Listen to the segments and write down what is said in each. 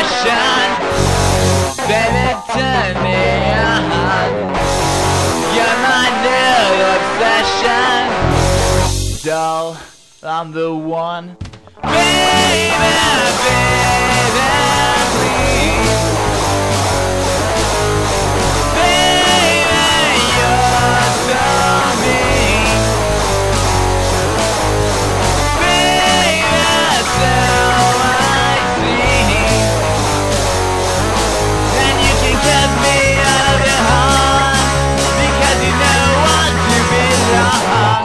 obsession. Baby, turn me on. You're my new obsession. Doll, I'm the one. Baby, baby, please. Baby, you're so mean. Baby, so I see. And you can cut me out of your heart because you know what to belong.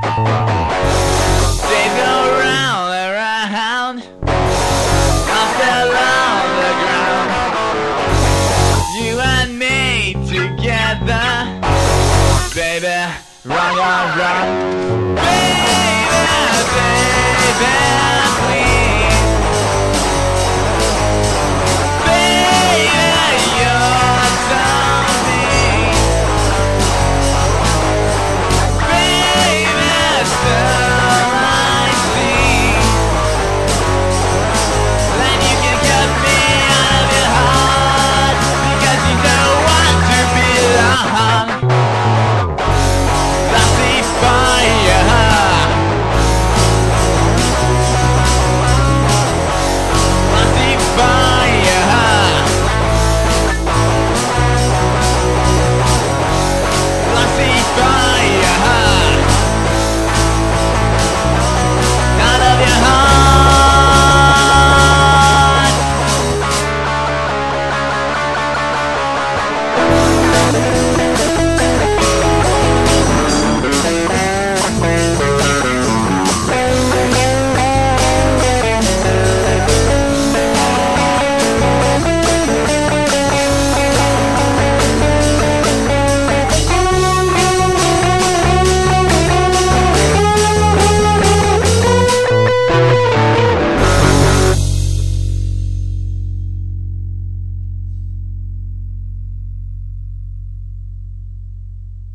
Days go round and round, I'm still on the ground. You and me together, baby, run, run, run. Baby, baby.